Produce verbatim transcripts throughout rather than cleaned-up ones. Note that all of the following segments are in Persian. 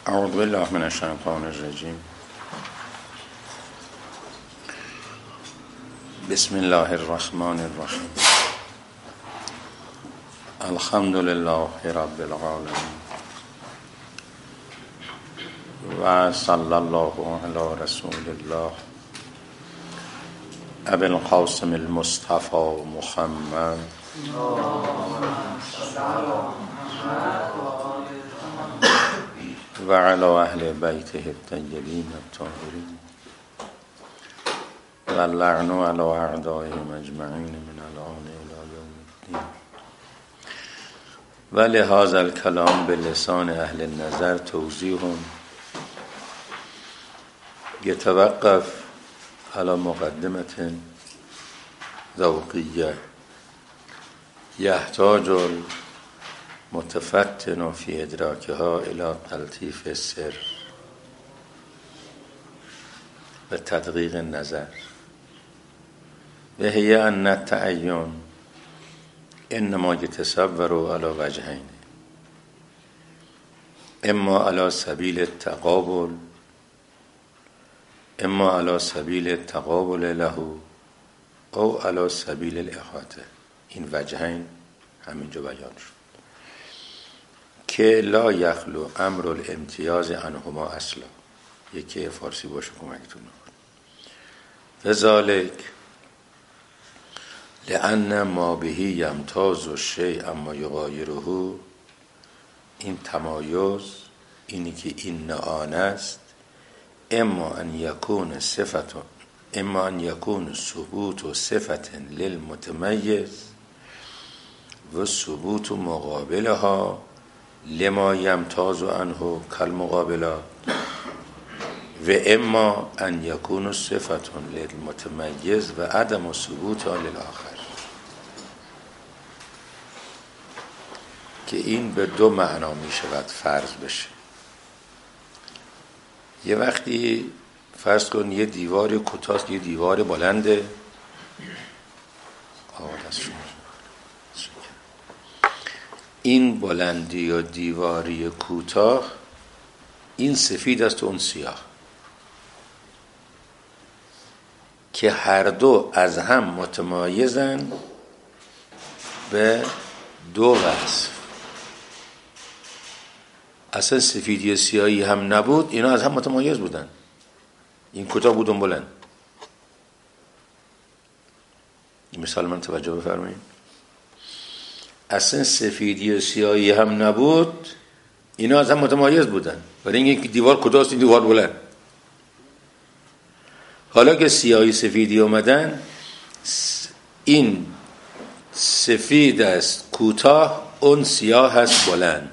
اعوذ بالله من الشیطان الرجیم. بسم الله الرحمن الرحیم. الحمد لله رب العالمین و صلی الله علی رسول الله ابی القاسم المصطفى محمد و علی اهل بیته الطیبین الطاهرین و اللعن علی اعدائهم اجمعین من الآن الی یوم الدین. و لهذا الکلام بلسان اهل النظر توضیح یتوقف على مقدمة ذوقیه یحتاج المتفتن فی ادراکها الى تلطیف السر و تدقیق النظر و هی ان التعین انما یتصور علی وجهین، اما علی سبیل التقابل اما علی سبیل التقابل له او علی سبیل الاحاطه. این وجهین همینجا بیان شد که لا یخلو امر الامتیاز عنهما اصلا. یکی فارسی باشه کمکتون نکنه. لذالک لأن ما بهی یمتاز الشیء اما یغایره، این تمایز، اینی که این آن است، اما ان یکون صفت اما ان یکون ثبوت و صفت للمتمیز و ثبوت مقابلها لما یمتاز عنه کالمقابلات، و اما ان یکون صفت للمتمیز و عدم ثبوت للآخر. که این به دو معنا می شود فرض بشه. یه وقتی فرض کن یه دیوار کوتاه یه دیوار بلنده، این بلندی یا دیواری کوتاه این سفید است و اون سیاه، که هر دو از هم متمایزن به دو وصف. اصلا سفیدی سیاهی هم نبود، اینا از هم متمایز بودن. این کوتاه بود اون بلند. این مثال من توجه بفرمایید. اصلا سفیدی و سیاهی هم نبود، اینا از هم متمایز بودن. ولی اینکه دیوار کوتاه است، دیوار بلند. حالا که سیاهی سفیدی اومدن، این سفید است کوتاه، اون سیاه است بلند.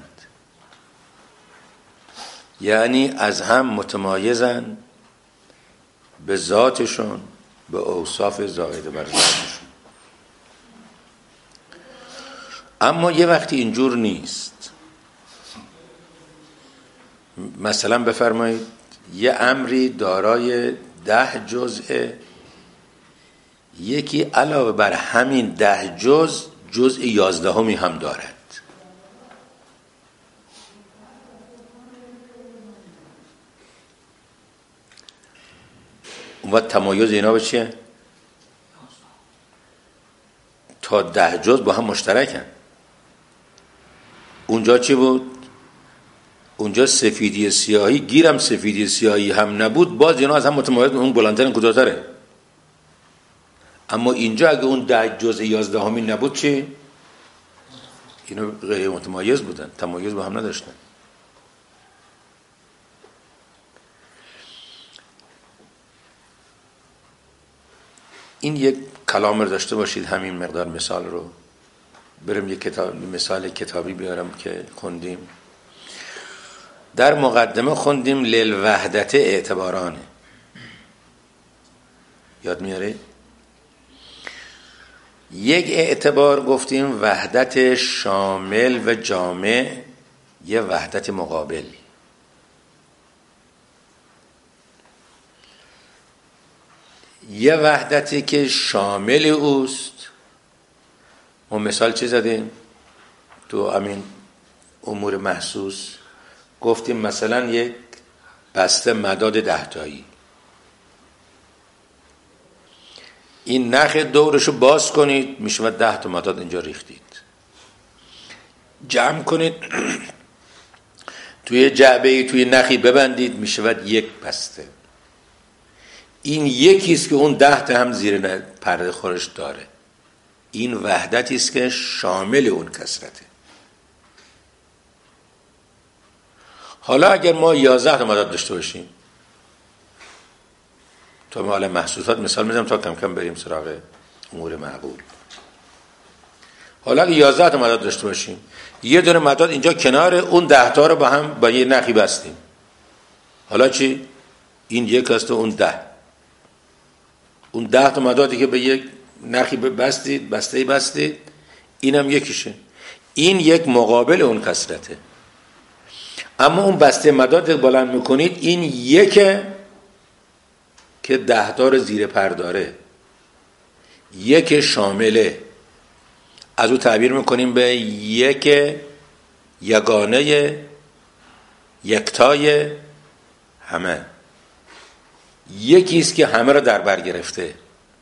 یعنی از هم متمایزن به ذاتشون، به اوصاف زائده بر ذاتشون. اما یه وقتی اینجور نیست. مثلا بفرمایید یه امری دارای ده جزء، یکی علاوه بر همین ده جزء جزء یازدهمی هم دارد. اون وقت تمایز اینا به چیه؟ تا ده جزء با هم مشترکن. اونجا چی بود؟ اونجا سفیدی سیاهی، گیرم سفیدی سیاهی هم نبود، باز اینا از هم متمایز، اون بلندتر کوتاه‌تره. اما اینجا اگه اون ده جزء یازدهمی نبود چی؟ اینا غیر متمایز بودن، تمایز با هم نداشتن. این یک کلام رو داشته باشید، همین مقدار مثال رو بریم یک کتاب مثال کتابی بیارم که خوندیم. در مقدمه خوندیم للوحدت اعتبارانه، یاد میاره؟ یک اعتبار گفتیم وحدت شامل و جامع، یه وحدت مقابل. یه وحدتی که شامل اوست. اون مثال چی زدیم؟ تو همین امور محسوس گفتیم مثلا یک بسته مداد ده تایی، این نخ دورشو باز کنید میشود ده تا مداد اینجا ریختید، جمع کنید توی جعبه‌ای توی نخی ببندید میشود یک بسته. این یکیست که اون ده تا هم زیر پرده خورش داره. این وحدتی است که شامل اون کثرته. حالا اگر ما یازده تا مداد داشته باشیم، تو حالا محسوسات مثال میزنم تا کم کم بریم سراغ امور معقول. حالا اگر یازده تا مداد داشته باشیم، یه دونه مداد اینجا کنار اون ده تا رو با هم با یه نخی بستیم. حالا چی؟ این یک است و اون ده. اون ده تا مدادی که به یک نخی بستید، بسته بستید، اینم یکیشه. این یک مقابل اون کثرته. اما اون بسته مداد بلند میکنید، این یکه که ده تا رو زیر پر داره، یک شامله. از او تعبیر میکنیم به یک یگانه یکتای همه. یکیست که همه را در بر گرفته.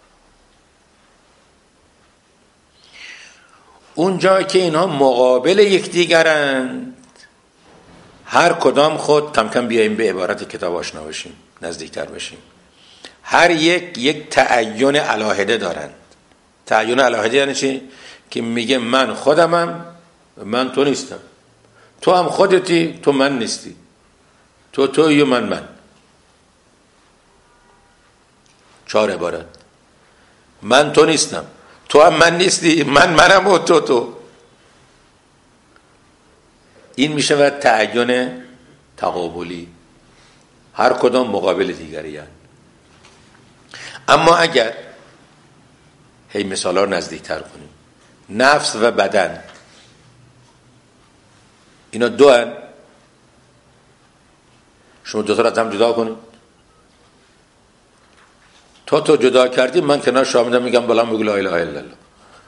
اونجا که اینها مقابل یکدیگرند، هر کدام خود کم کم بیاییم به عبارت کتاب آشنا بشیم، نزدیکتر بشیم. هر یک یک تعین علاهده دارند. تعین علاهده یعنی چی؟ که میگه من خودمم، من تو نیستم. تو هم خودتی، تو من نیستی. تو تویی و من من. چهار عبارت. من تو نیستم، تو هم من نیستی، من منم و تو تو. این میشه و تعین تقابلی. هر کدام مقابل دیگری هست. اما اگر هی مثالا رو نزدیکتر کنیم، نفس و بدن اینا دو هن. شما دو تا رو از هم جدا کنید. تو تو جدا کردی، من کنار شما میدم میگم بلا میگو لا اله الا الله.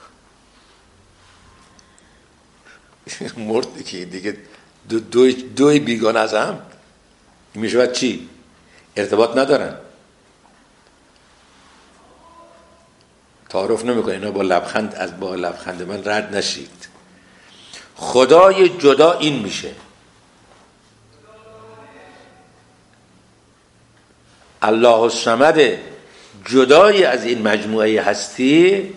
مرد که دیگه دو دوی دوی بیگانه از هم میشود چی؟ ارتباط ندارن، تعارف نمیکنه. اینا با لبخند از با لبخند من رد نشید. خدای جدا این میشه. الله الصمد جدای از این مجموعه هستی.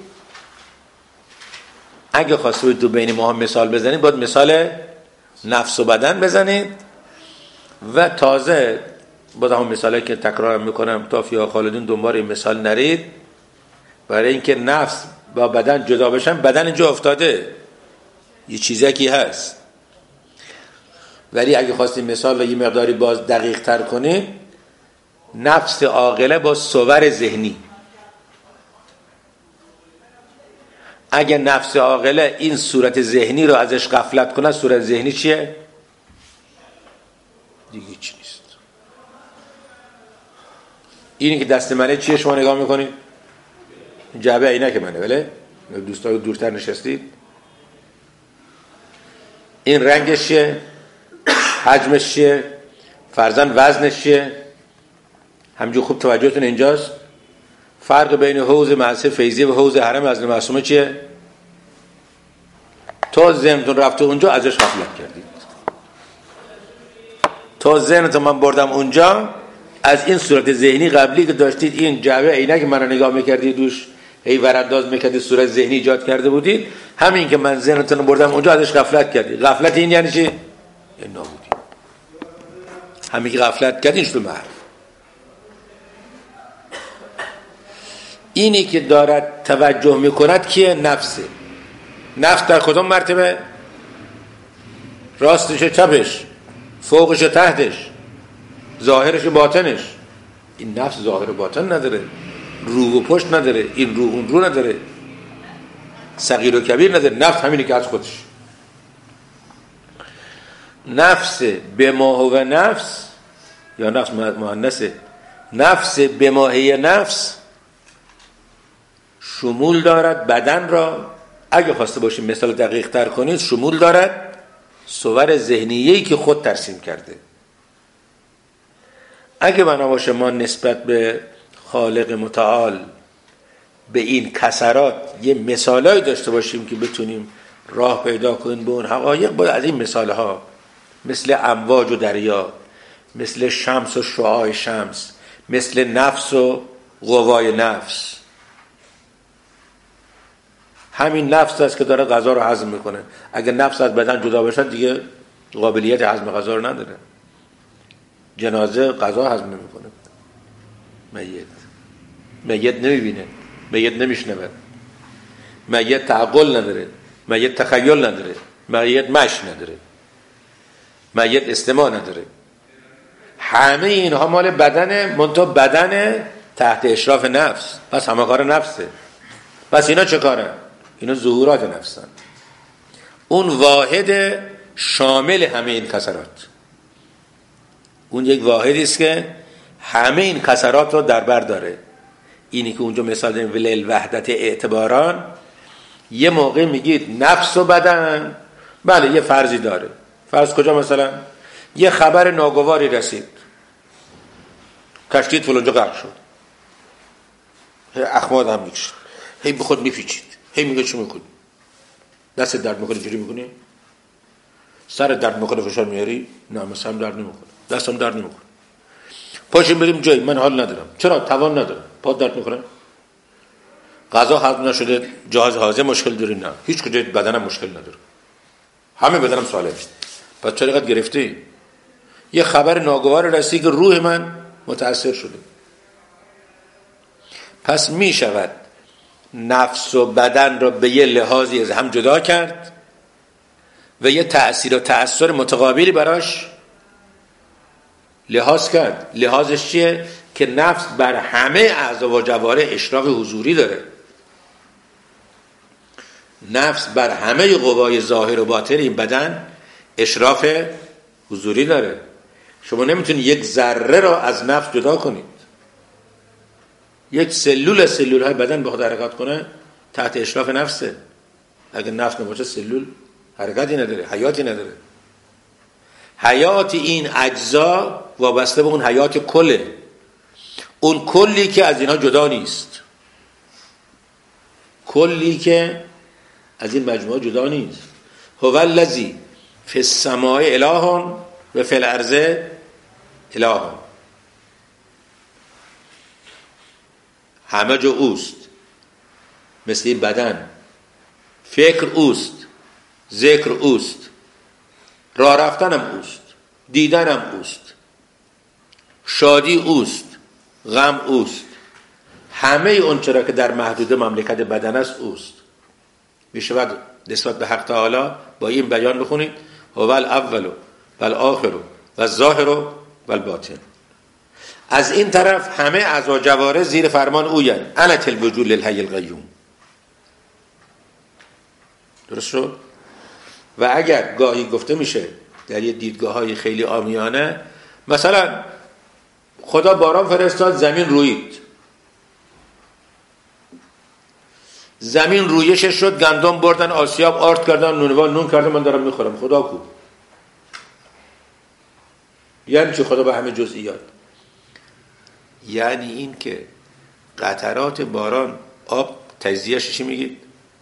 اگه خواسته تو بین ما هم مثال بزنید، باید مثال نفس و بدن بزنید و تازه باید هم مثالی که تکرارم میکنم تا فیها خالدون دنبال این مثال نرید، برای اینکه نفس با بدن جدا بشن. بدن اینجا افتاده، یه چیزکی هست، ولی اگه خواستیم مثال رو یه مقداری باز دقیق تر کنید، نفس عاقله با صور ذهنی. اگه نفس عاقله این صورت ذهنی رو ازش غفلت کنه، صورت ذهنی چیه؟ دیگه چی نیست. اینی که دست منه چیه شما نگاه میکنید؟ جعبه عینک منه، بله؟ دوستان دورتر نشستید. این رنگش چیه؟ حجمش چیه؟ فرضاً وزنش چیه؟ همجور خوب توجهتون اینجاست. فرق بین حوض مدرسه فیضیه و حوض حرم حضرت معصومه چیه؟ تا ذهنتون رفته اونجا ازش غفلت کردید. تا ذهنتون من بردم اونجا، از این صورت ذهنی قبلی که داشتید، این جعبه عینک من رو نگاه میکردید دوش هی ورانداز میکردید، صورت ذهنی ایجاد کرده بودید. همین که من ذهنتون بردم اونجا ازش غفلت کردید. غفلت این یعنی چی؟ یعنی نابودی. همین که غفلت کردین شد محو. اینی که دارد توجه میکند کیه؟ نفسه. نفس در کدام مرتبه؟ راستش و چپش، فوقش و تحتش، ظاهرش و باطنش. این نفس ظاهر و باطن نداره، رو و پشت نداره، این رو اون رو نداره، صغیر و کبیر نداره. نفس همینی که از خودش. نفس به ما هو نفس، یا نفس مؤنثه، نفس به ما هی نفس شمول دارد بدن را. اگه خواسته باشیم مثال دقیق تر کنید، شمول دارد صور ذهنیه‌ای که خود ترسیم کرده. اگه بنا باشه ما نسبت به خالق متعال به این کسرات یه مثالایی داشته باشیم که بتونیم راه پیدا کنیم به اون حقایق، باید از این مثالها مثل امواج و دریا، مثل شمس و شعاع شمس، مثل نفس و قوای نفس، همین نفس است که داره غذا رو هضم میکنه. اگه نفس از بدن جدا بشه دیگه قابلیت هضم غذا رو نداره. جنازه غذا هضم نمیکنه، میت میت نمیبینه، میت نمیشنوه، میت تعقل نداره، میت تخیل نداره، میت مشی نداره، میت استماع نداره. همه اینها مال بدنه، منتها بدن تحت اشراف نفس. پس همه کار نفسه. پس اینا چه کاره؟ اینا ظهورات نفسن. اون واحد شامل همه این کسرات، اون یک واحدی است که همه این کسرات رو در بر داره. اینی که اونجا مثال داریم ولل وحدت اعتباران. یه موقع میگید نفس و بدن، بله یه فرضی داره. فرض کجا؟ مثلا یه خبر ناگواری رسید، کشتیت فلانجا غرق شد، اخماد هم میکشید، هی به خود میپیچید، هی میگه چی میکنی؟ دست درد میکنی جوری میکنی؟ سر درد میکنه فشار میاری؟ نه مثلا درد نمیکنه، دستم درد نمیکنه. پاشیم بریم جایی، من حال ندارم. چرا؟ توان ندارم. پا درد میکنه؟ غذا هضم نشده، جهاز هاضمه مشکل داری؟ نه، هیچ کجای بدنم مشکل نداره، همه بدنم سالمه. پس چرا اینقدر گرفته؟ یه خبر ناگوار رسید که روح من متاثر شده. پس می شود نفس و بدن را به یه لحاظی از هم جدا کرد و یه تأثیر و تأثیر متقابلی براش لحاظ کرد. لحاظش چیه؟ که نفس بر همه اعضا و جوارح اشراق حضوری داره. نفس بر همه قوای ظاهر و باطن این بدن اشراف حضوری داره. شما نمیتونید یک ذره را از نفس جدا کنید. یک سلول از سلول های بدن بخواد حرکت کنه تحت اشراف نفسه. اگر نفس نباشه سلول حرکتی نداره، حیاتی نداره. حیات این اجزا وابسته به اون حیات کله، اون کلی که از اینها جدا نیست، کلی که از این مجموعه جدا نیست. هو الذی فی السماء اله و فی الارض اله. همه جا اوست، مثل این بدن. فکر اوست، ذکر اوست، راه رفتنم اوست، دیدنم اوست، شادی اوست، غم اوست. همه اون چرا که در محدود مملکت بدن است اوست. میشود نسبت به حق تعالی با این بیان بخونید هو الاول و الاخر و الظاهر و الباطن. از این طرف همه اعضا جوارح زیر فرمان اوین. انت الوجود للحی القیوم. درست شد؟ و اگر گاهی گفته میشه در یه دیدگاه های خیلی عامیانه، مثلا خدا باران فرستاد، زمین رویید، زمین رویشش شد، گندم بردن آسیاب آرد کردن، نونوان نون کردن، من دارم میخورم. خدا کو؟ یعنی چی خدا به همه جزئیات؟ یعنی این که قطرات باران آب تجزیهش چی میگید؟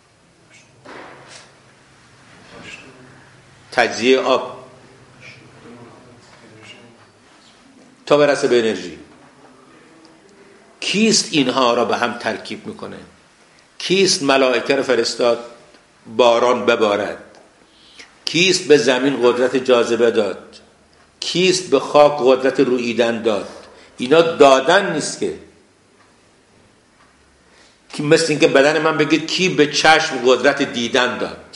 تجزیه آب تا برسه به انرژی. کیست اینها را به هم ترکیب میکنه؟ کیست ملائکه را فرستاد باران ببارد؟ کیست به زمین قدرت جاذبه داد؟ کیست به خاک قدرت روییدن داد؟ اینا دادن نیست که که مثل این که بدن من بگید کی به چشم قدرت دیدن داد؟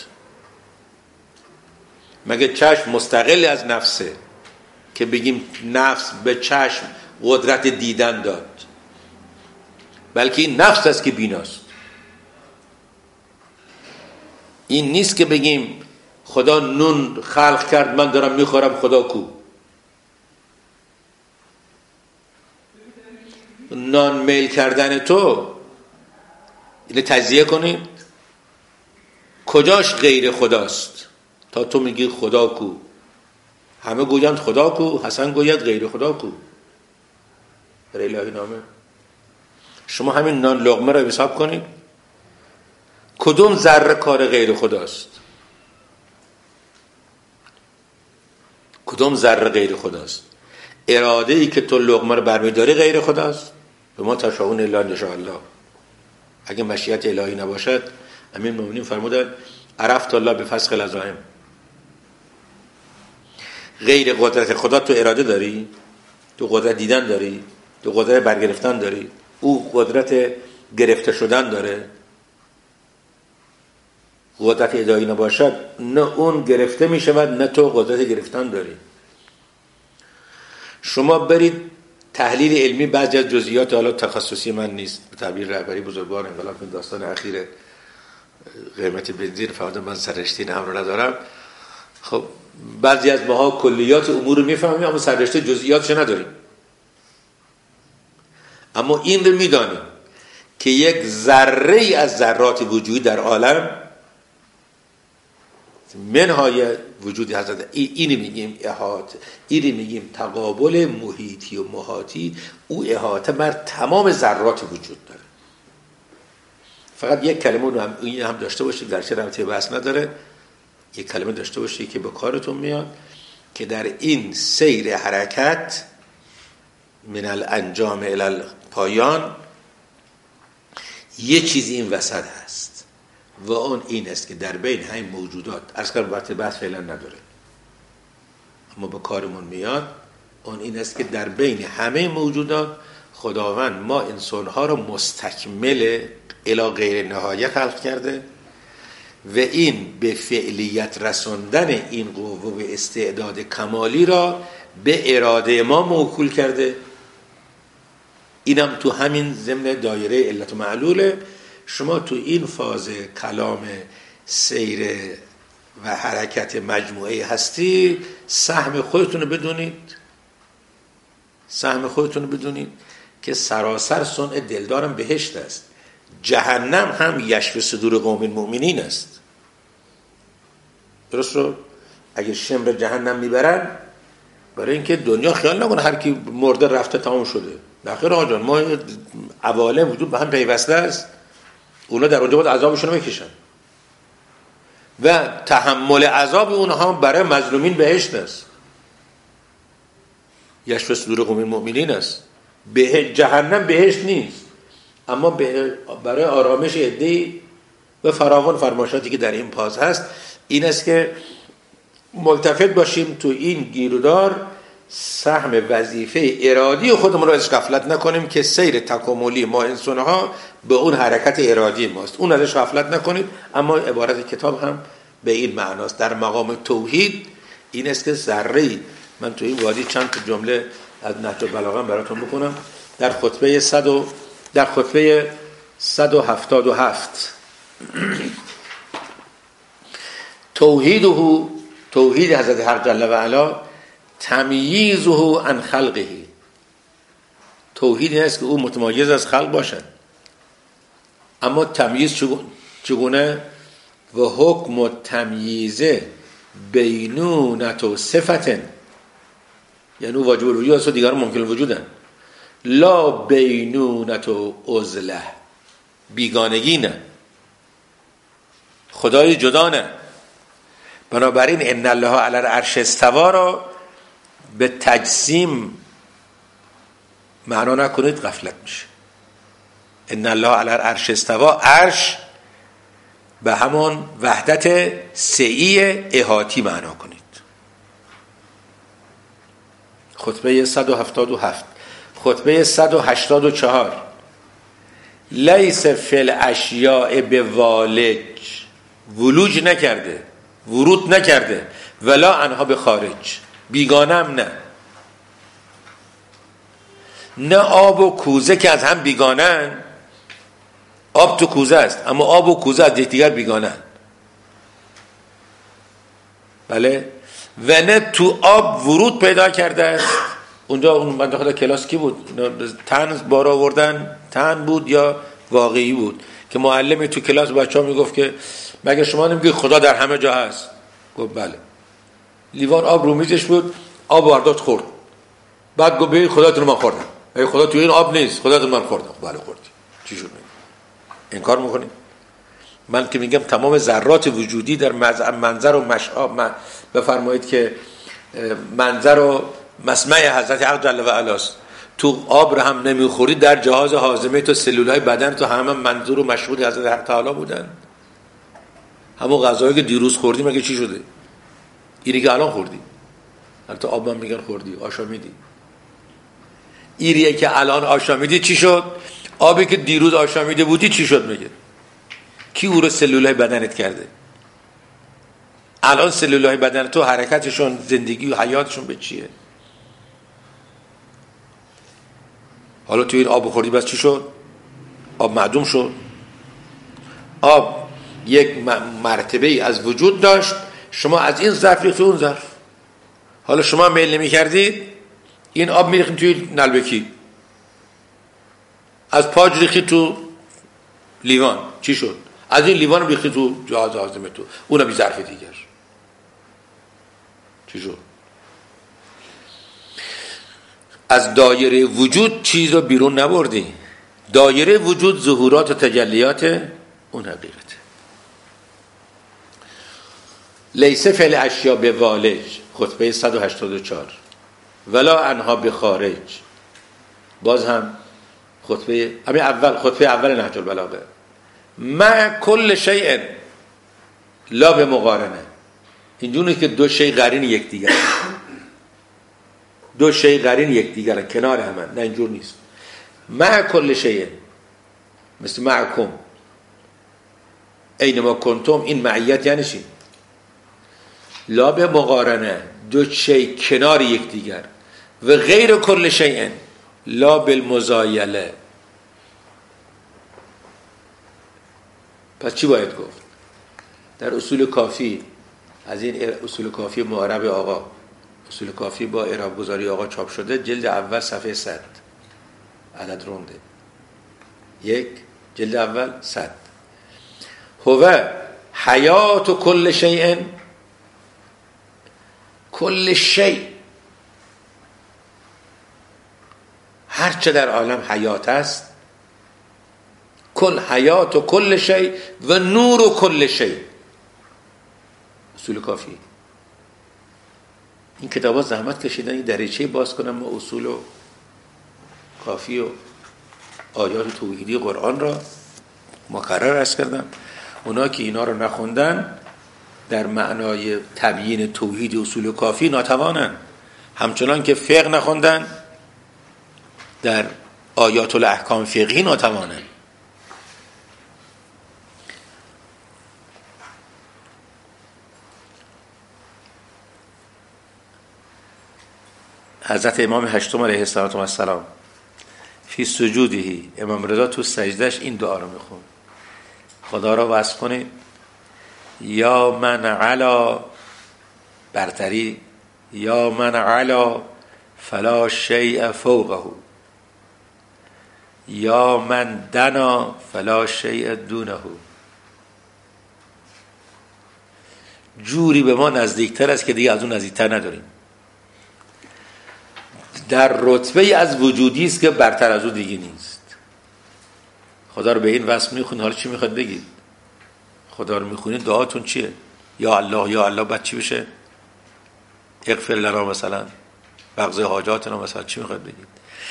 مگه چشم مستقل از نفسه که بگیم نفس به چشم قدرت دیدن داد؟ بلکه این نفس است که بیناست. این نیست که بگیم خدا نون خلق کرد من دارم میخورم، خدا کو؟ نان میل کردن تو اینو تجزیه کنید، کجاش غیر خداست؟ تا تو میگی خدا کو. همه گویند خدا کو، حسن گوید غیر خدا کو. در الهی نامه شما همین نان لقمه را حساب کنید، کدوم ذره کار غیر خداست؟ کدوم ذره غیر خداست؟ اراده ای که تو لقمه رو برمیداری غیر خداست؟ به ما تشاؤون الا ان یشاء الله. اگه مشیت الهی نباشد، امیر المؤمنین فرمودند عرفت الله به فسخ العزائم. غیر قدرت خدا تو اراده داری؟ تو قدرت دیدن داری؟ تو قدرت برگرفتن داری؟ او قدرت گرفته شدن داره. قدرت الهی نباشد، نه اون گرفته می شود نه تو قدرت گرفتن داری. شما برید تحلیل علمی بعضی از جزئیات، حالا تخصصی من نیست، به تعبیر رهبری بزرگوار انقلاب، این داستان اخیر قیمت بنزین فقط من سررشته این امر ندارم. خب بعضی از ماها کلیات امور رو میفهمیم اما سررشته جزئیاتش نداریم. اما این رو میدانیم که یک ذره ای از ذرات وجودی در عالم منهای وجودی حضرت اینی میگیم احاطه، اینی میگیم تقابل محیطی و محاطی، او احاطه بر تمام ذرات وجود داره. فقط یک کلمه رو هم, این هم داشته باشید، گرچه رابطه بحث نداره، یک کلمه داشته باشید که به کارتون میاد که در این سیر حرکت من الانجام الی الپایان یه چیزی این وسط هست و اون این است که در بین همین موجودات، عرض کردم وقت بحث فعلا نداره اما به کارمون میاد، اون این است که در بین همه موجودات خداوند ما انسانها رو مستکمل الی غیر نهایه خلق کرده و این به فعلیت رساندن این قوه و استعداد کمالی را به اراده ما موکول کرده. اینم تو همین ضمن دایره علت و معلوله. شما تو این فاز کلام سیر و حرکت مجموعه هستی سهم خودتون رو بدونید، سهم خودتون رو بدونید که سراسر صنع دلدارم بهشت است. جهنم هم یشف صدور قوم مؤمنین است. درست رو؟ اگه شمر جهنم میبرن برای اینکه دنیا خیال نکنه هر کی مرده رفته تمام شده. نخیر آقا جان، ما عوالم وجود به هم پیوسته است، اونا در اونجا باید عذابشون رو بکشن و تحمل عذاب اونها برای مظلومین بهشت است. یشف صدور قوم مؤمنین است. به جهنم بهشت نیست اما برای آرامش عده‌ای و فراوان فرمایشاتی که در این پاز هست این است که ملتفت باشیم تو این گیرودار، سهم وظیفه ارادی خودمون رو ازش غفلت نکنیم که سیر تکاملی ما انسان‌ها به اون حرکت ارادی ماست، اون ازش غفلت نکنید. اما عبارت کتاب هم به این معناست. در مقام توحید این است که ذره‌ای، من تو این وادی چند تا جمله از نهج البلاغه براتون بکنم. در خطبه صد و در خطبه صد و هفتاد و هفت توحیده، توحید حضرت حق جل و علا، تمییزه عن خلقه، توحید این است که او متمایز از خلق باشد. اما تمییز چگونه؟ و حکم و تمییز بینونت و صفت، یعنی واجب الوجود است و دیگر ممکن الوجودن، لا بینونت و عزله، بیگانگی نه، خدای جدا نه. بنابراین ان الله علی العرش استوا را به تجسیم معنا نکنید، غفلت میشه. ان الله علی العرش استوا، عرش به همون وحدت سعی احاطی معنا کنید. خطبه صد و هفتاد و هفت. خطبه صد و هشتاد و چهار لیس فی الاشیاء بوالج، ولوج نکرده، ورود نکرده، ولا انها به خارج، بیگانه هم نه. نه آب و کوزه که از هم بیگانن، آب تو کوزه است اما آب و کوزه از یکدیگر بیگانن، بله. و نه تو آب ورود پیدا کرده است. اونجا اون بنده خدا کلاس کی بود؟ طنز بار آوردن، طعن بود یا واقعی بود که معلمی تو کلاس بچه‌ها میگفت که مگه شما نمیگید خدا در همه جا هست؟ گفت بله. لیوان آب رو میزش بود، آب واردات خورد. بعد گفت به خداتون من خوردم. ای خدا تو این آب نیست، خداتون من خوردم. بله خوردی. چی شد؟ انکار میکنی؟ من که میگم تمام ذرات وجودی در منظر و مشعاب، بفرمایید که منظر و مسمع حضرت حق جل و علاست. تو آب رو هم نمیخوری، در جهاز هاضمه تو سلولای بدن تو همه منظور و مشهود حضرت حق تعالی بودن. همون غذایی که دیروز خوردی مگه چی شده؟ اینی که الان خوردی. البته آب هم میگن خوردی، آشامیدی. اینیه که الان آشامیدی چی شد؟ آبی که دیروز آشامیده بودی چی شد میگه؟ کی او رو سلولای بدنت کرده؟ الان سلولای بدن تو حرکتشون، زندگی و حیاتشون به چیه؟ حالا تو این آب خوردی بس چی شد؟ آب معدوم شد. آب یک مرتبه از وجود داشت، شما از این ظرف ریختی اون ظرف. حالا شما میل نمی کردید این آب میریختیم توی نلبکی، از پاج ریختی تو لیوان، چی شد؟ از این لیوان ریختی تو جهاز هاضمه تو، اونم یه ظرف دیگر، چی شد؟ از دایره وجود چیز رو بیرون نبردی. دایره وجود ظهورات و تجلیات اون حقیقته. لیس فعل اشیا به والج، خطبه صد و هشتاد و چهار. ولا انها به خارج، باز هم خطبه همین اول، خطبه اول نهج البلاغه. مع کل شیء لا به مقارنه. اینجوری که دو شی قرین یکدیگر، دو شی قرین یکدیگر کنار هم، نه اینجور نیست. مع کل شیء، مثل معکم اینما کنتم، این معیت یعنی چی؟ لا به مقارنه، دو شی کنار یکدیگر. و غیر کل شیء لا بالمزایله. پس چی باید گفت؟ در اصول کافی، از این اصول کافی معرب آقا، اصول کافی با اعراب گذاری آقا چاپ شده، جلد اول صفحه صد، عدد رونده یک، جلد اول صد. هو حیات و کل شیء، کل شیء، هر چه در عالم حیات است، کل حیات و کل شیء و نور و کل شیء. اصول کافی. این کتابا زحمت کشیدن این دریچه باز کنم ما اصول و کافی و آیات توحیدی قرآن را مقرر عرض کردم. اونا که اینا رو نخوندن در معنای تبیین توحید اصول کافی ناتوانن، همچنان که فقه نخوندن در آیات الاحکام فقهی ناتوانن. حضرت امام هشتم علیه السلام فی سجودهی، امام رضا تو سجدش این دعا رو میخوند. خدا را وصف کنید: یا من علا، برتری، یا من علا فلا شیء فوقه، یا من دنا فلا شیء دونه. جوری به ما نزدیکتر است که دیگه از اون نزدیکتر نداریم. در رتبه از وجودی است که برتر از او دیگه نیست. خدا رو به این وصف میخونید، حالا چی میخواد بگید؟ خدا رو میخونید دعاتون چیه؟ یا الله یا الله، بعد چی بشه؟ اغفر لنا مثلا، بغض حاجاتنا مثلا، چی میخواد بگید؟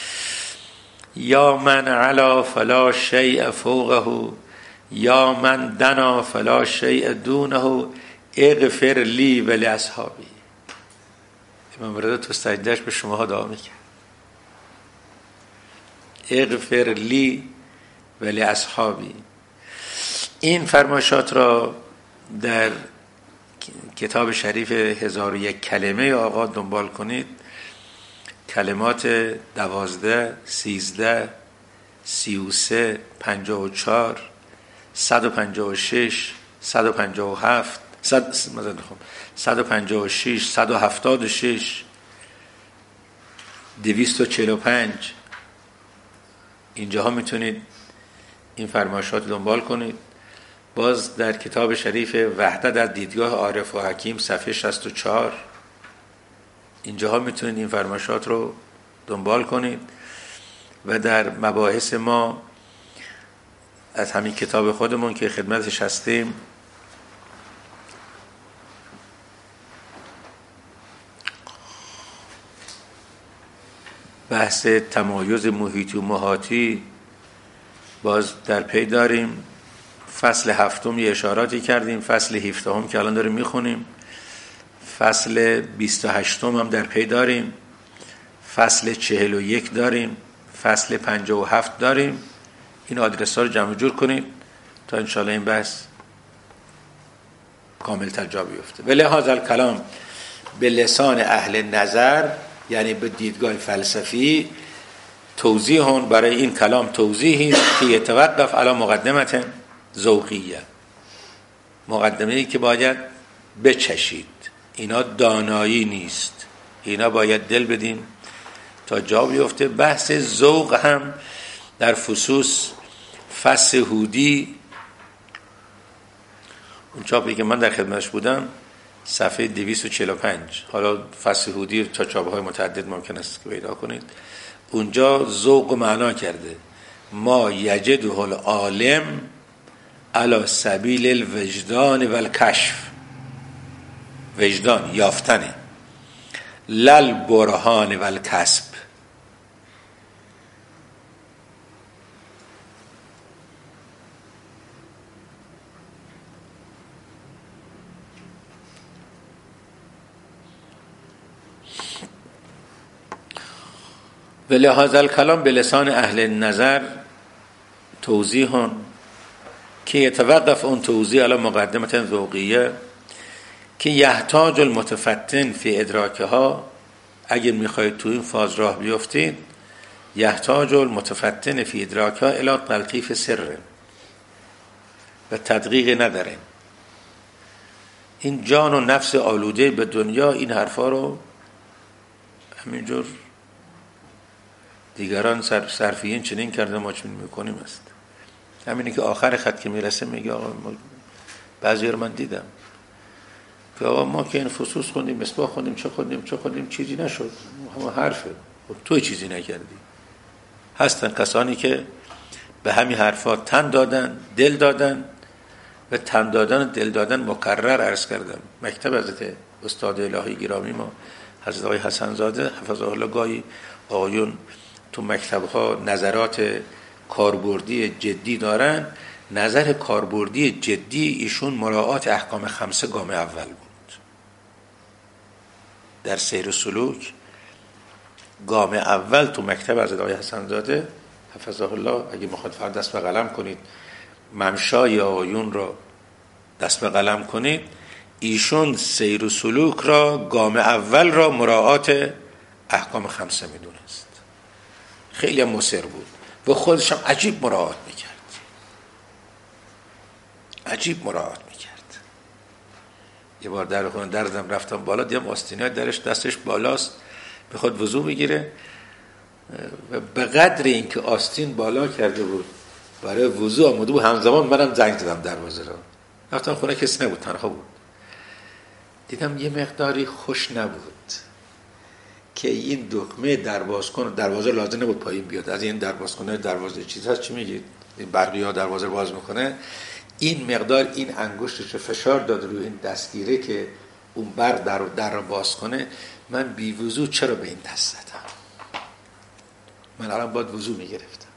یا من علا فلا شیء فوقه، یا من دنا فلا شیء دونه، اغفر لی و لاصحابی. امام رضا تو سجدهش به شماها دعا میکرد: اغفر لی و لاصحابی. این فرمایشات را در کتاب شریف هزار و یک کلمه آقا دنبال کنید. کلمات دوازده، سیزده، سی و سه، پنجاه و چار، صد و پنجاه و شش، صد و پنجاه و هفت، صد و پنجاه و شش، صد و هفتاد و شش، دویست و چهل و پنج. اینجاها میتونید این فرمایشات دنبال کنید. باز در کتاب شریف وحدت از دیدگاه عارف و حکیم صفحه شصت و چهار اینجاها میتونید این فرمایشات رو دنبال کنید و در مباحث ما از همین کتاب خودمون که خدمتش هستیم بحث تمایز محیطی و محاطی باز در پی داریم. فصل هفتم یه اشاراتی کردیم، فصل هفدهم که الان داریم میخونیم، فصل بیست و هشتم هم در پی داریم، فصل چهل و یک داریم، فصل پنجاه و هفت داریم. این آدرس ها رو جمع جور کنید تا انشاءالله این بحث کامل تر جا بیفته. ولی هذا الکلام به لسان اهل نظر، یعنی به دیدگاه فلسفی، توضیح برای این کلام توضیحی که یتوقف علی مقدمت ذوقیه، مقدمه‌ای که باید بچشید. اینا دانایی نیست، اینا باید دل بدیم تا جا بیفته. بحث ذوق هم در فصوص فصل هودی، اون چاپی که من در خدمتش بودم، صفحه دویست و چهل و پنج، حالا فصل هودی تا چاپ‌های متعدد ممکن است که پیدا کنید، اونجا ذوق معنا کرده. ما یجده العالم علی سبیل الوجدان و الکشف، وجدان یافتنه، لل برهان و الکسب. ولی هذا الکلام به لسان اهل نظر توضیح که یتوقف اون توضیح علی مقدمت ذوقیه که یحتاج المتفتن فی ادراکها. اگر میخواید تو این فاز راه بیفتید، یحتاج المتفتن فی ادراکها الی تلطیف سر و تدقیق نداره. این جان و نفس آلوده به دنیا این حرفا رو همینجور دیگران صرفیین چنین کرده ما چنین میکنیم است. همینی که آخر خط که میرسه میگه آقا بعضی رو من دیدم که آقا ما که این فصوص خوندیم، مصباح خوندیم، چه خوندیم چه خوندیم چیزی نشد، همه حرفه، تو چیزی نکردی. هستن کسانی که به همین حرفا تن دادن، دل دادن و تن دادن و دل دادن مکرر عرض کردم. مکتب حضرت استاد الهی گرامی ما حضرت آقای حسن زاده حفظه الله گاهی آقایون تو مکتب‌ها نظرات کاربردی جدی دارن. نظر کاربردی جدی ایشون مراعات احکام خمسه گام اول بود. در سیر و سلوک گام اول تو مکتب حضرت آقای حسن زاده حفظه الله، اگه میخواد فرد دست به قلم کنید ممشای آقایون را دست به قلم کنید، ایشون سیر و سلوک را گام اول را مراعات احکام خمسه میدونست. خیلی هم مصر بود و خودش هم عجیب مراعات میکرد، عجیب مراعات میکرد. یه بار در خونه دردم رفتم بالا، دیدم آستینای درش دستش بالاست بخواد وضو بگیره و به قدر اینکه آستین بالا کرده بود برای وضو آمده بود، همزمان منم زنگ زدم دروازه را. رفتم خونه، کسی نبود، تنها بود. دیدم یه مقداری خوش نبود که این دکمه درواز کن، دروازه لازم نبود پایین بیاد، از این درواز کنه دروازه چیز هست چی میگید، این برقی ها دروازه باز میکنه، این مقدار این انگشتش رو فشار داد روی این دستگیره که اون برق در رو در رو باز کنه. من بی وضو چرا به این دست زدم؟ من الان باید وضو میگرفتم.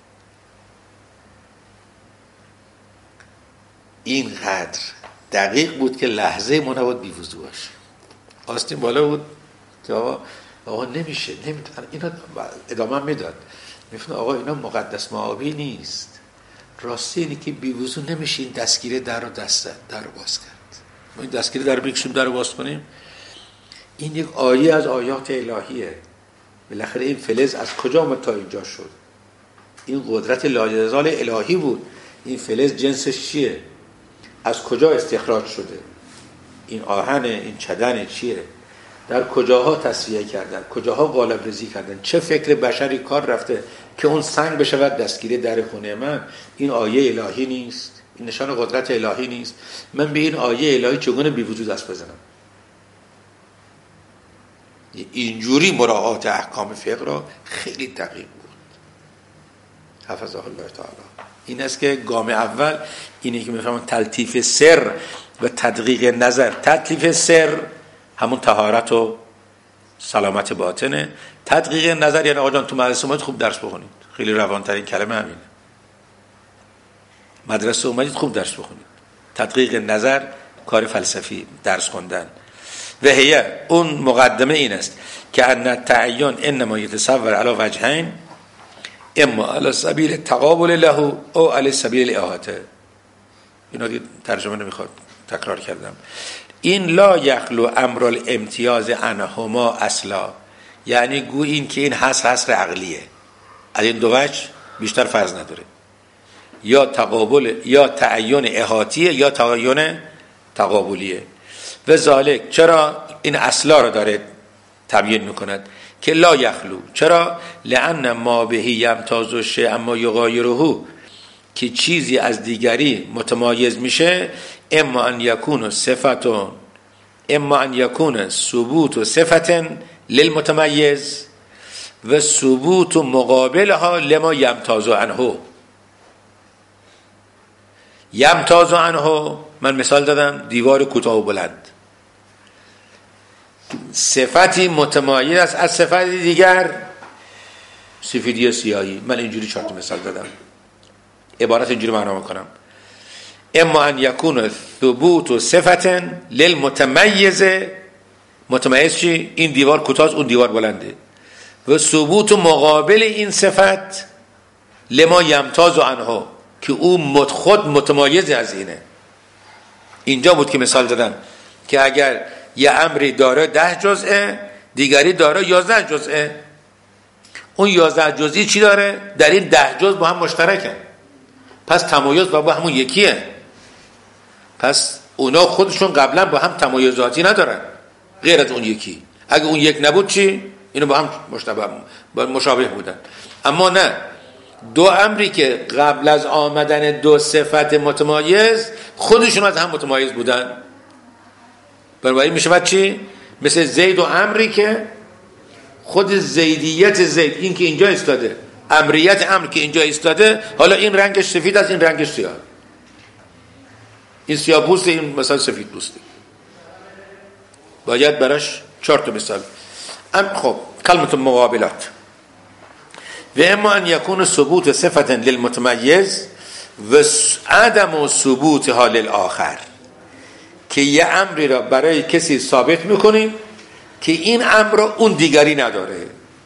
اینقدر دقیق بود که لحظه ما نباید بی وضو باشه. آستین بالا بود که آقا آقا نمیشه، نمیتونه. اینا ادامه میداد، میفهمه آقا اینا مقدس معابی نیست، راستی اینه که بی وضو نمیشه این دستگیره در رو دست در رو باز کرد. ما این دستگیره در رو بکشیم در رو باز کنیم. این یک آیه از آیات الهیه. بالاخره این فلز از کجا اومد تا اینجا شد؟ این قدرت لایزال الهی بود. این فلز جنسش چیه؟ از کجا استخراج شده؟ این آهن، این چدن چیه؟ در کجاها تصفیه کردن، کجاها قالب ریزی کردن، چه فکر بشری کار رفته که اون سنگ بشود دستگیره در خونه من؟ این آیه الهی نیست؟ این نشان قدرت الهی نیست؟ من به این آیه الهی چگونه بی وجود دست بزنم؟ اینجوری مراعات احکام فقه را خیلی دقیق بود، حفظه الله تعالی. این است که گام اول اینه که میفهمن تلطیف سر و تدقیق نظر. تلطیف سر همون طهارت و سلامت باطنه. تدقیق نظر یعنی آقا جان تو مدرسه اومدید خوب درس بخونید. خیلی روانترین کلمه همینه. مدرسه اومدید خوب درس بخونید. تدقیق نظر کار فلسفی، درس خوندن. و هي اون مقدمه این است که ان تعین انما یتصور علی وجهین، اما علی سبیل تقابل له او علی سبیل الاحاطه. اینا دیگه ترجمه نمیخواد، تکرار کردم. این لا یخلو امر الامتیاز عنهما اصلا، یعنی گو این که این حصر حصر عقلیه، از این دو وجه بیشتر فرض نداره. یا تقابل یا تعین احاطیه یا تعین تقابلیه. و ذالک، چرا این اصلا رو داره تبیین میکند که لا یخلو، چرا؟ لأن ما بهی یمتاز الشیء اما یغایره، که چیزی از دیگری متمایز میشه. اما ان یکون صفتون اما ان یکون ثبوت صفت للمتمیز و ثبوت مقابلها لما یمتاز عنه. یمتاز عنه، من مثال دادم دیوار کوتاه و بلند، صفتی متمایز است از صفت دیگر، سفیدی و سیاهی. من اینجوری چهار تا مثال دادم، عبارت اینجوری معنا میکنم. اما ان یکون ثبوت صفت للمتمیز، متمیز چی؟ این دیوار کوتاه، اون دیوار بلنده. و ثبوت مقابل این صفت لما یمتاز عنه، که او خود متمایز از اینه. اینجا بود که مثال دادم که اگر یه امری داره ده جزءه، دیگری داره یازده جزءه، اون یازده جزئی چی داره؟ در این ده جزء با هم مشترکه، پس تمایز با, با همون یکیه. پس اونا خودشون قبلا با هم تمایزاتی ندارن غیر از اون یکی. اگه اون یک نبود چی؟ اینو با هم مشابه مشابه بودن. اما نه، دو امری که قبل از آمدن دو صفت متمایز خودشون از هم متمایز بودن، بنابراین میشه بعد چی؟ مثل زید و امری که خود زیدیت زید، این که اینجا ایستاده، امریت امر که اینجا ایستاده، حالا این رنگش سفید است، این رنگش سیاه، این سیاه پوسته، این مثلا سفید پوسته. باید براش چهار تا مثال. ام خب کلمه مقابلات. و اما ان یکون ثبوت صفت للمتمیز و عدم ثبوتها للآخر، که یه امری را برای کسی ثابت میکنیم که این امر را اون دیگری نداره،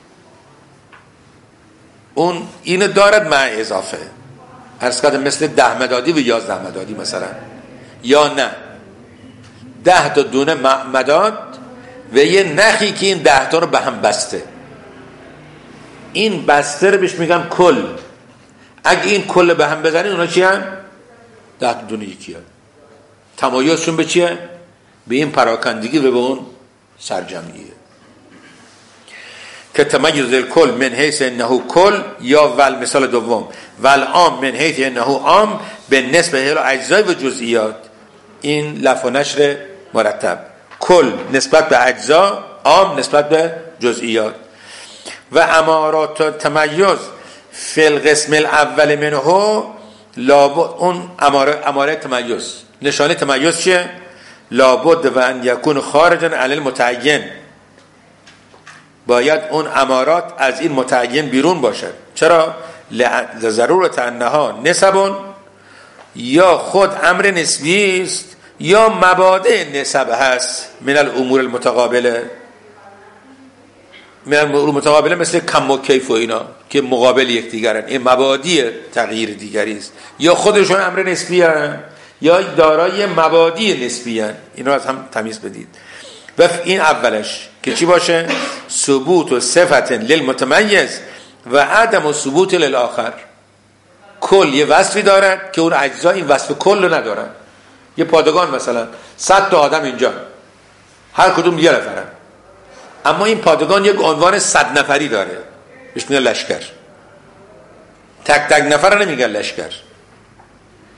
اون اینو دارد مع اضافه، عرض کردم مثل ده مدادی و یازده مدادی مثلا، یا نه ده تا دونه مداد و یه نخی که این ده تا رو به هم بسته، این بسته رو بهش میگن کل. اگه این کل به هم بزنی اونا چی هم؟ ده تا دونه یکی هم. تمایزشون به چیه؟ به این پراکندگی و به اون سرجمعیه که تمایز الکل من حیث انه کل، یا ول مثال دوم ول عام من حیث انه عام به نسبت الی اجزای و جزئیات. این لف و نشر مرتب، کل نسبت به اجزا، عام نسبت به جزئیات. و امارات تمایز فی القسم الاول منه لابد، اون اماره اماره تمایز، نشانه تمایز چیه؟ لابد و ان یکون خارجا علی المتعین، باید اون امارات از این متعین بیرون باشد. چرا؟ لضرورت انها نسبون، یا خود امر نسبی است یا مبادئ نسب هست من الامور المتقابله. من الامور المتقابله مثل کم و کیف و اینا که مقابل یکدیگرن، این مبادی تغییر دیگری است، یا خودشون امر نسبی هستند یا دارای مبادی نسبی هستند. اینا از هم تمیز بدید. و این اولش که چی باشه؟ ثبوت و صفت للمتمیز و عدم و ثبوت للآخر. کل یه وصفی دارد که اون اجزا این وصف کل رو ندارن. یه پادگان مثلا صد تا آدم اینجا، هر کدوم یه نفرن، اما این پادگان یک عنوان صد نفری داره، بهش میگن لشکر. تک تک نفر نمیگن لشکر.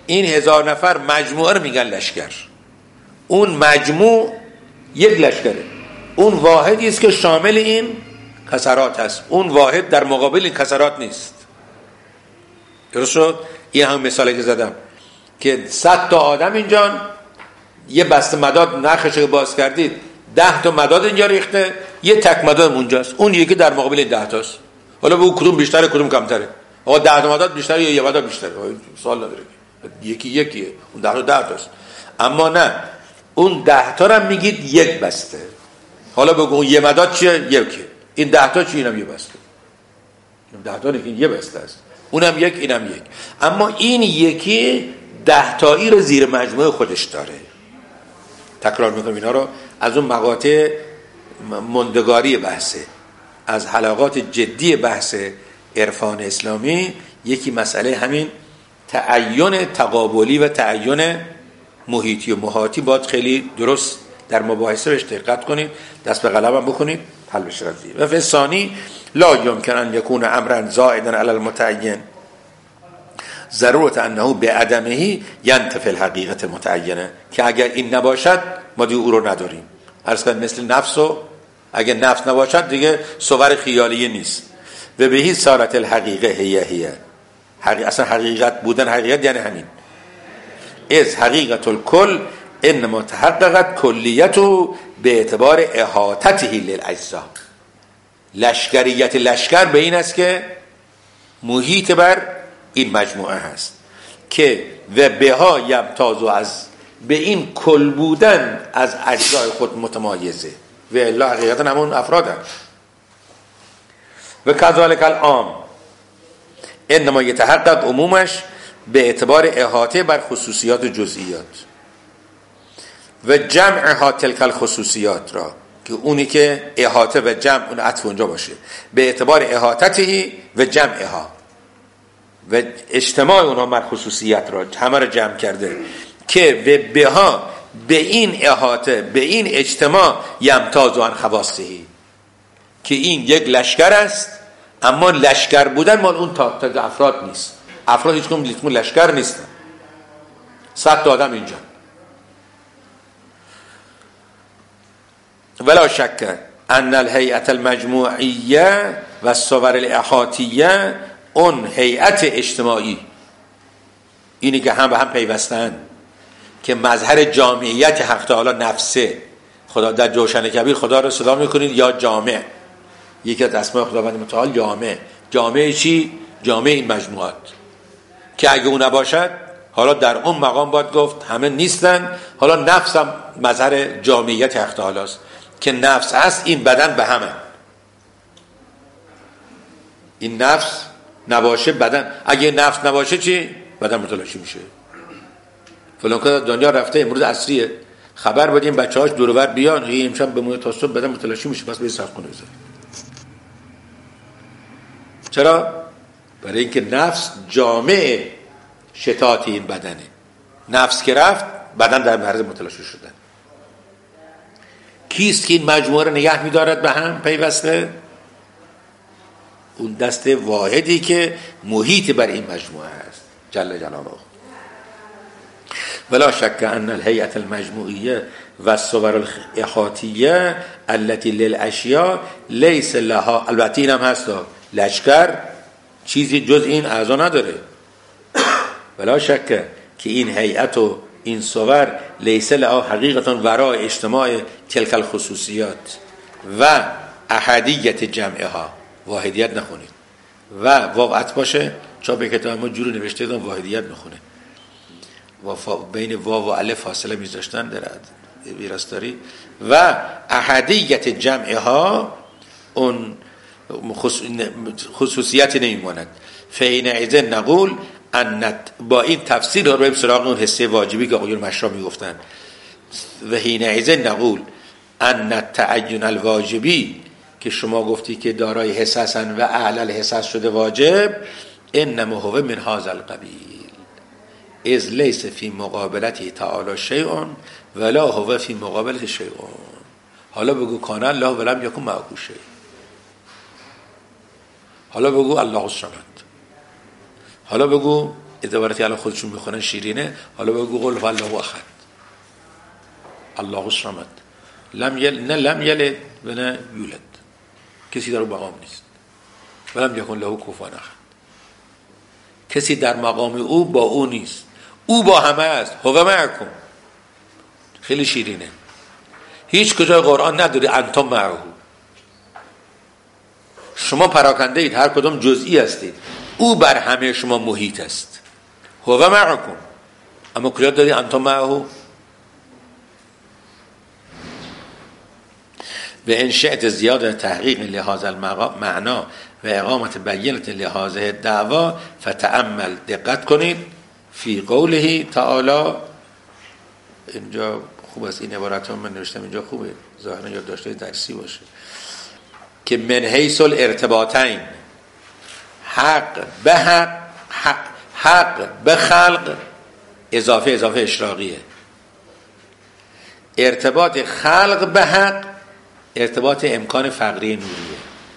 این هزار نفر مجموعه رو میگن لشکر. اون مجموع یک لشکره، اون واحدی است که شامل این کسرات هست، اون واحد در مقابل این کسرات نیست. درست شد؟ این هم مثالی که زدم که صد تا آدم اینجان، یه بسته مداد نخش رو باز کردید، ده تا مداد اینجا ریخته، یه تک مداد اونجاست، اون یکی در مقابل ده تاست. حالا بگو کدوم بیشتره کدوم کمتره؟ آقا ده تا مداد بیشتره یا یه مداد بیشتره؟ سوال نداره، یکی یکیه، اون ده تا ده تاست. اما نه، اون ده تا رو میگید یک بسته. حالا بگو اون یه مداد چیه؟ یکی. این ده تا چی؟ اینم یه بسته. این ده تا این یه بسته است. اونم یک، اینم یک. اما این یکی ده تایی رو زیر مجموعه خودش داره. تکرار میکنم اینا رو، از اون مقاطع مندگاری بحثه، از حلقات جدی بحث عرفان اسلامی، یکی مسئله همین تعین تقابلی و تعین محیطی و محاطی باید خیلی درست در مباحثه بهش دقت کنید، دست به قلم هم بکنید، حل بشه قضیه. و فی ثانی لا یمکن ان یکون امرا زائدا علی المتعین ضرورت انه بعدمه ینتفی الحقیقت المتعینه، که اگر این نباشد ما دیگه او رو نداریم. عرض کنم مثل نفس، و اگر نفس نباشد دیگه صور خیالیه نیست. و بهی صارت الحقیقه هیه هیه، حقیقت اصلا حقیقت بودن، حقیقت یعنی همین. از حقیقت الکل انما تحققت کلیته به اعتبار احاطته للاجزا. لشکریت لشکر به این است که محیط بر این مجموعه هست که و بها یمتاز، از به این کل بودن از اجزای خود متمایزه و الا حقیقتا همون افراد هست. و کذالک العام انما یتحقق عمومش به اعتبار احاطه بر خصوصیات و جزئیات و جمعها تلک الخصوصیات را، که اونی که احاطه و جمع اون عطف اونجا باشه، به اعتبار احاطته و جمعها و اجتماع اونها بر خصوصیت را همه را جمع کرده، که و بها به این احاطه به این اجتماع یمتاز عن خواصه، که این یک لشکر است، اما لشکر بودن مال اون تا تا افراد نیست. افراد هیچ کدوم لیتمون لشکر نیستن. صد تا آدم اینجا. ولا شک ان الهیئت المجموعیه و الصور الاحاطیه، اون هیئت اجتماعی، اینی که هم به هم پیوستن، که مظهر جامعیت حق تعالی نفسه. خدا در جوشن کبیر خدا رو صدا میکنید یا جامع، یکی از اسماء خداوند متعال جامع. جامع چی؟ جامع این مجموعات، که اگه اون نباشد، حالا در اون مقام باید گفت همه نیستن. حالا نفس هم مظهر جامعیت حق تعالی است، که نفس هست، این بدن به همه. این نفس نباشه بدن، اگه نفس نباشه چی؟ بدن متلاشی میشه. فلان که دنیا رفته، امروز عصریه، خبر بدیم بچه‌هاش دور و بر بیان، هی امشب بمونه تا صبح بدن متلاشی میشه، پس به صرف کنه. چرا؟ برای اینکه نفس جامع شتات این بدنه. نفس که رفت، بدن در معرض متلاشی شدن. کیست که این مجموعه رو نگه می‌دارد به هم پیوسته؟ اون دست واحدی که محیط بر این مجموعه است، جل جلاله. ولا شک ان الهیئت المجموعیه و الصور الاحاطیه التي للاشیاء ليس لها، البته اینم هست، لشکر چیزی جز این اعضا نداره. ولا شک که این هیئت و این صور لیس لها حقیقتا وراء اجتماع تلک الخصوصیات و احدیت جمعها. واحدیت نخونید و واقعت باشه، چاپ کتاب ما جوری نوشته دارم واحدیت میخونه، و بین واو و الف فاصله میذاشتن در ویراستاری. و احدیت جمعها، اون خصوصیتی نمیماند. فین ایزن نقول ان، با این تفسیر رو بریم سراغ اون حصه واجبی که آقایون مشرا میگفتن. و حین ایزن نقول ان تعین الواجبی، که شما گفتی که دارای حساسن و اعلی الحساس شده واجب، انما هو من هذا القبیل اذ لیس فی مقابلته تعالی شیء ولا هو فی مقابلته شیء. حالا بگو کان الله ولم یکن معه شیء، حالا بگو الله الصمد، حالا بگو عبارتی الان خودشون میخونن شیرینه، حالا بگو قل هو الله احد الله الصمد لم یل نه لم یلد و نه یولد، کسی در اون مقام نیست. ولم یکن له کفوا احد، کسی در مقام او با او نیست، او با همه است. هو معکم، خیلی شیرینه. هیچ کجای قرآن نداری انتم معه، شما پراکنده اید، هر کدام جزئی هستید، او بر همه شما محیط است. هو معکم، اما کجا داری انتم معه؟ و ان شئت زیاده تحقیق لهذا المعنا و اقامت بینه لهذا دعوا فتأمل، دقت کنید فی قوله تعالی. اینجا خوب است این عبارت ها من نوشتم اینجا خوبه، ظاهرا یادداشت درسی باشه، که من حیث الارتباطین، حق به حق، حق, حق به خلق، اضافه اضافه اشراقیه. ارتباط خلق به حق ارتباط امکان فقری نوریه،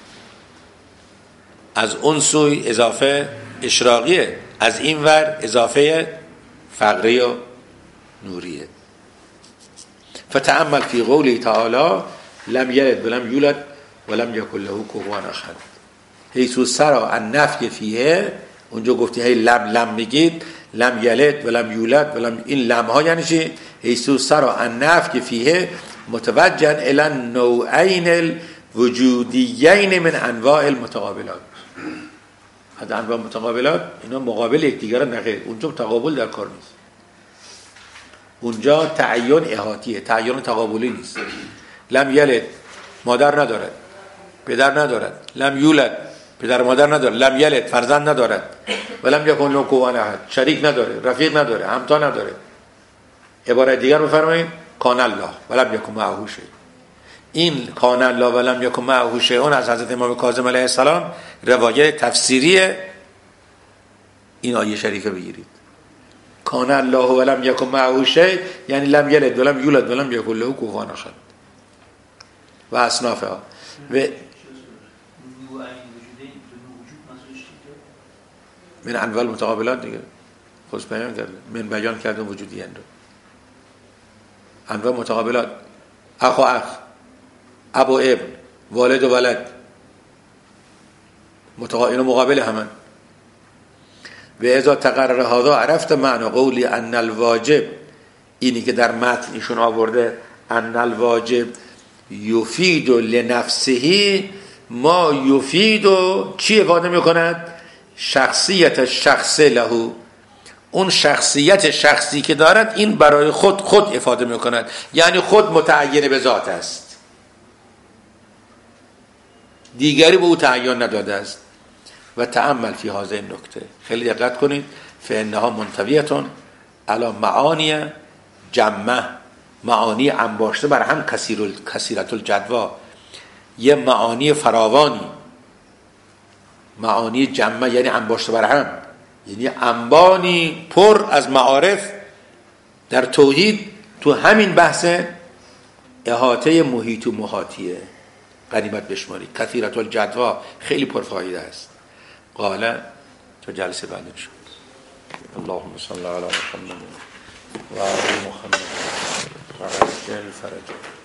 از اون سوی اضافه اشراقیه، از این ور اضافه فقری و نوریه. فتأمل فی قوله تعالی لم یلد ولم یولد ولم یکن له کفوا احد. حیث سرا النفی فیه، اونجا گفتی هی لم لم میگید، لم یلد ولم یولد ولم، این لم ها یعنی چی؟ حیث سرا النفی فیه متوجه الی النوعین الوجودیین من انواع المتقابلات. حتی انواع متقابلات اینا مقابل یکدیگر نخیر، اونجا تقابل در کار نیست، اونجا تعین احاطیه، تعین تقابلی نیست. لم یلد مادر ندارد پدر ندارد، لم یولد پدر مادر ندارد، لم یلد فرزند ندارد، ولم یکن له کفوا احد شریک نداره، رفیق نداره، همتا نداره. عبارت دیگر بفرمایید کان الله ولم یکن معه شیء. این کان الله ولم یکن معه شیء اون از حضرت امام کاظم علیه السلام روایت تفسیری این آیه شریفه بگیرید. کان الله ولم یکن معه شیء یعنی لم یلد ولم یولد ولم یکن له کفوا احد و اصنافها. و من انواع متقابلات دیگه خود بیان کرده، من بیان کردم وجودی اند انواع متقابلات، اخ و اخ، اب و ابن، والد و ولد، متقابل مقابل همان. و اذا تقرر هذا عرفت معنی قولی ان الواجب، اینی که در متن ایشون آورده، ان الواجب یفید لنفسه ما یفید، چی افاده میکند؟ شخصیت شخص له، اون شخصیت شخصی که دارد این برای خود خود افاده میکند، یعنی خود متعین به ذات است، دیگری به او تعین نداده است. و تأمل فی هذه النکته، خیلی دقت کنید، فانها منطویه علی معانی جمع، معانی انباشته بر هم، کثیر کثیرت الجدوا، یه معانی فراوانی، معانی جمع یعنی انباشته بر هم، یعنی انبانی پر از معارف در توحید تو همین بحث احاطه محیط و محاطیه غنیمت بشماری، کثیرت الجدوا، خیلی پرفایده است. قال تو جلسه بعد ان شاء الله. اللهم صل علی محمد و آل محمد و عجل فرجهم.